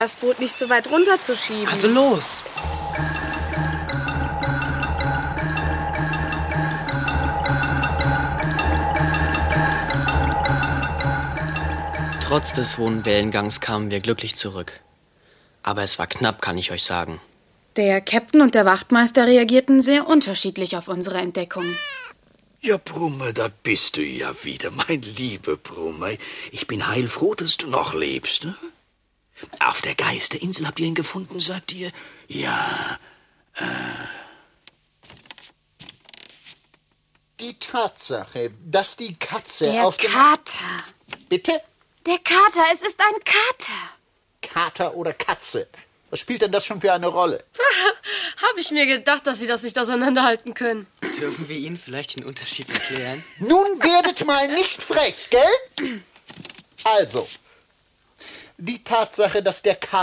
das Boot nicht so weit runterzuschieben. Also los! Trotz des hohen Wellengangs kamen wir glücklich zurück. Aber es war knapp, kann ich euch sagen. Der Captain und der Wachtmeister reagierten sehr unterschiedlich auf unsere Entdeckung. Ja, Brumme, da bist du ja wieder, mein lieber Brumme. Ich bin heilfroh, dass du noch lebst. Ne? Auf der Geisterinsel habt ihr ihn gefunden, sagt ihr? Ja, Die Tatsache, dass die Katze Der auf dem... Kater. Bitte? Der Kater, es ist ein Kater. Kater oder Katze? Was spielt denn das schon für eine Rolle? Hab ich mir gedacht, dass Sie das nicht auseinanderhalten können. Dürfen wir Ihnen vielleicht den Unterschied erklären? Nun werdet mal nicht frech, gell? Also, die Tatsache, dass der Kater